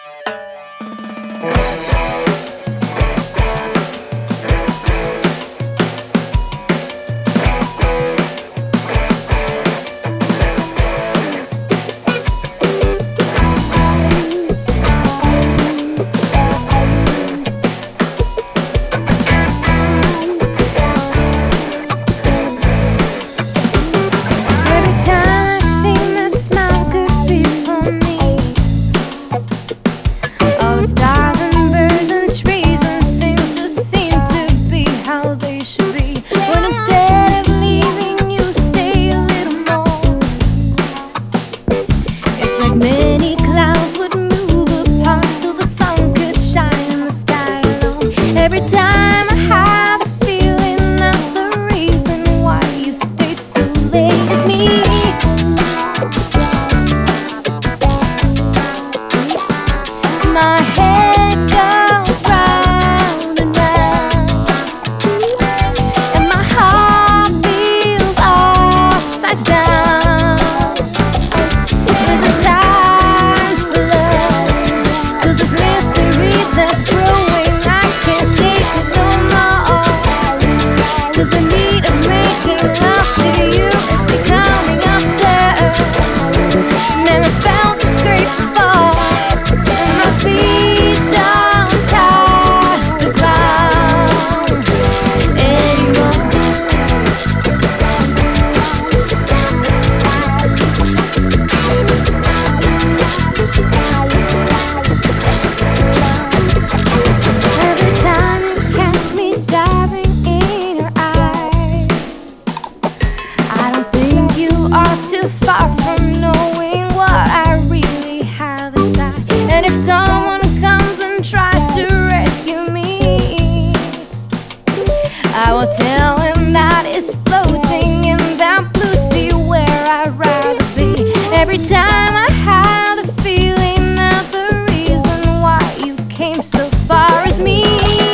Too far from knowing what I really have inside. And if someone comes and tries to rescue me, I will tell him that it's floating in that blue sea where I'd rather be. Every time I have the feeling that the reason why you came so far is me.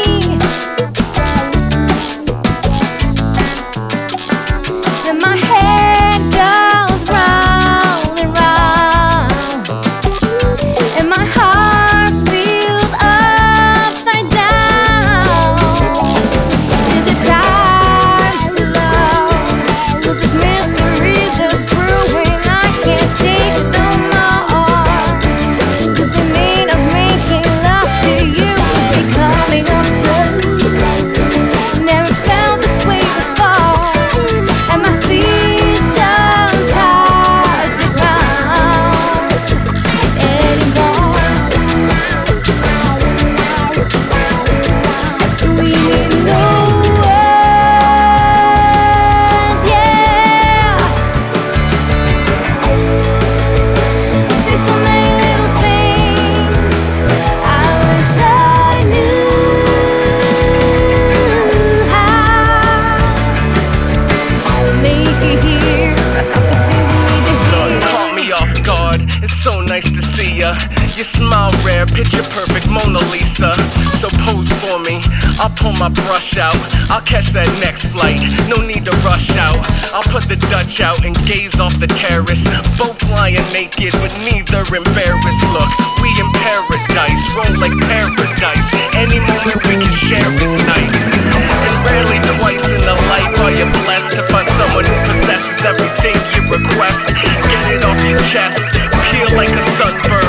And my head goes round and round, and my heart feels upside down. Is it time for love? 'Cause this mystery that's brewing, I can't take it no more. 'Cause the need of making love to you is becoming absurd. Never felt this way before, and my feet don't touch the ground anymore. We need no words, yeah, to say so many little things. I wish I knew how to make it hear a couple things you need to Lord, hear. caught me off guard. It's so nice to see ya. Your smile rare, picture perfect Mona Lisa. So pose for me, I'll pull my brush out. I'll catch that next flight, no need to rush out. I'll put the Dutch out and gaze off the terrace. Both lying naked, but neither embarrassed. Look, we in paradise, roll like paradise. Any moment we can share is nice. And rarely twice in a life are you blessed to find someone who possesses everything you request. Get it off your chest, peel like a sunburn.